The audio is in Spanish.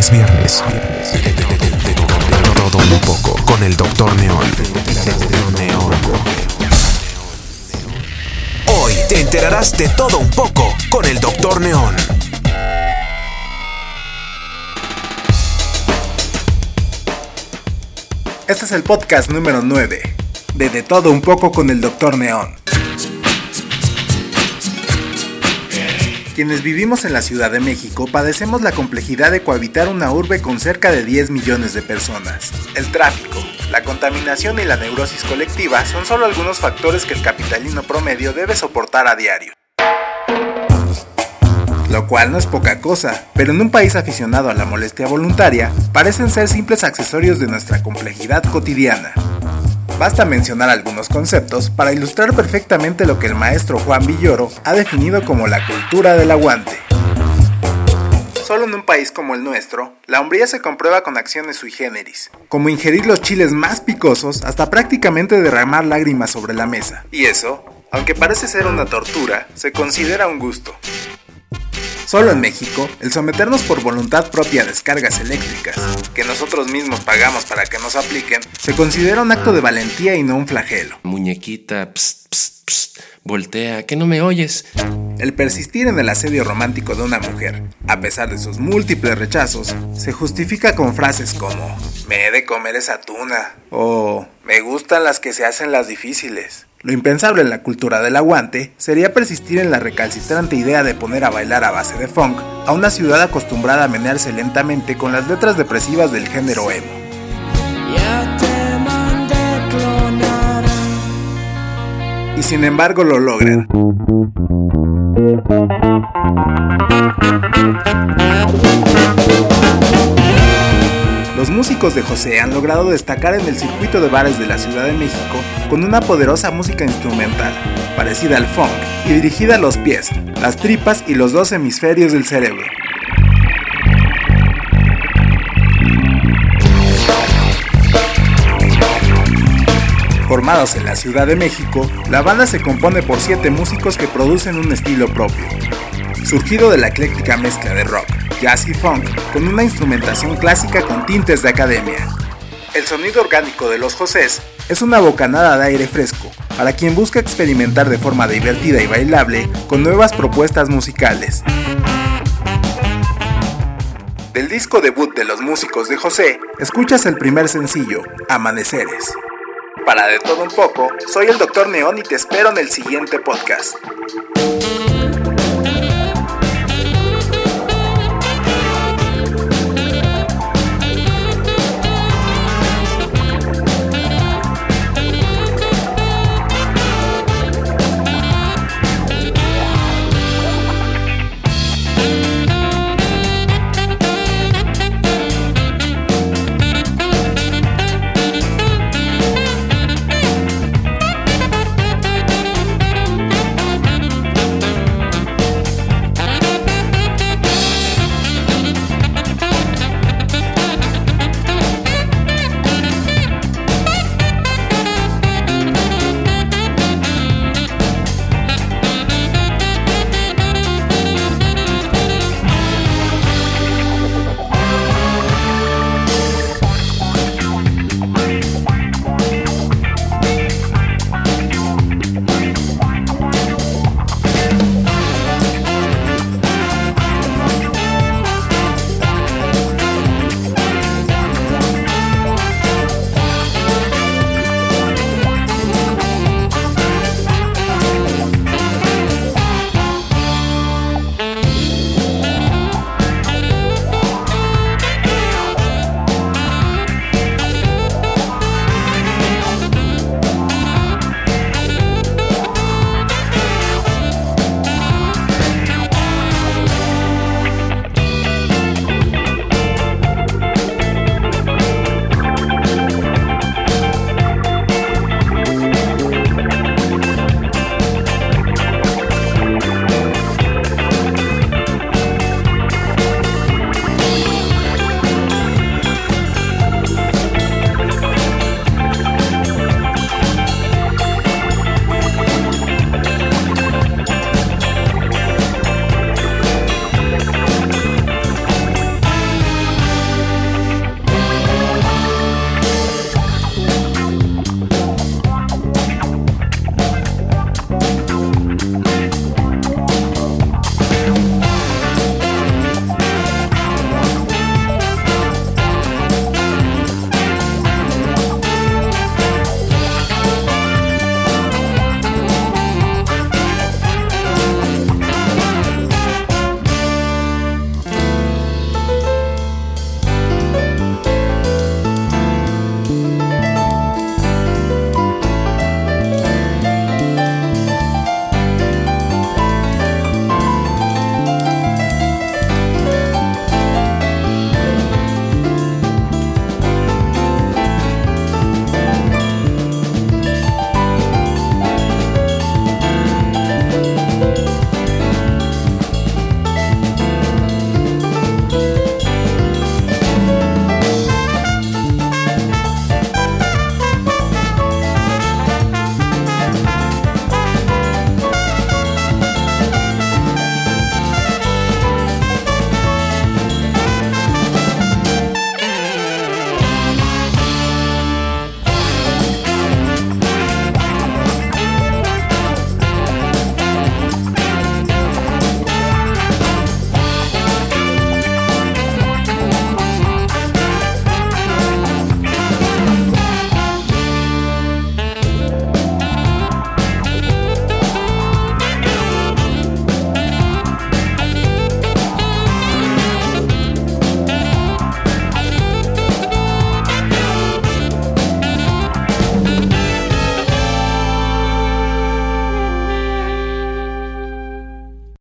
es viernes. De todo un poco con el Dr. Neón. Hoy te enterarás de todo un poco con el Dr. Neón. Este es el podcast número 9 de todo un poco con el Dr. Neón. Quienes vivimos en la Ciudad de México padecemos la complejidad de cohabitar una urbe con cerca de 10 millones de personas. El tráfico, la contaminación y la neurosis colectiva son solo algunos factores que el capitalino promedio debe soportar a diario. Lo cual no es poca cosa, pero en un país aficionado a la molestia voluntaria, parecen ser simples accesorios de nuestra complejidad cotidiana. Basta mencionar algunos conceptos para ilustrar perfectamente lo que el maestro Juan Villoro ha definido como la cultura del aguante. Solo en un país como el nuestro, la hombría se comprueba con acciones sui generis, como ingerir los chiles más picosos hasta prácticamente derramar lágrimas sobre la mesa. Y eso, aunque parece ser una tortura, se considera un gusto. Solo en México, el someternos por voluntad propia a descargas eléctricas, que nosotros mismos pagamos para que nos apliquen, se considera un acto de valentía y no un flagelo. Muñequita, psst, psst, psst, voltea, ¿que no me oyes? El persistir en el asedio romántico de una mujer, a pesar de sus múltiples rechazos, se justifica con frases como «me he de comer esa tuna» o «me gustan las que se hacen las difíciles». Lo impensable en la cultura del aguante sería persistir en la recalcitrante idea de poner a bailar a base de funk a una ciudad acostumbrada a menearse lentamente con las letras depresivas del género emo. Y sin embargo lo logran. Los músicos de José han logrado destacar en el circuito de bares de la Ciudad de México con una poderosa música instrumental, parecida al funk y dirigida a los pies, las tripas y los dos hemisferios del cerebro. Formados en la Ciudad de México, la banda se compone por 7 músicos que producen un estilo propio, surgido de la ecléctica mezcla de rock, jazz y funk, con una instrumentación clásica con tintes de academia. El sonido orgánico de los Josés es una bocanada de aire fresco para quien busca experimentar de forma divertida y bailable con nuevas propuestas musicales. Del disco debut de los músicos de José, escuchas el primer sencillo, Amaneceres. Para De Todo Un Poco, soy el Dr. Neón y te espero en el siguiente podcast.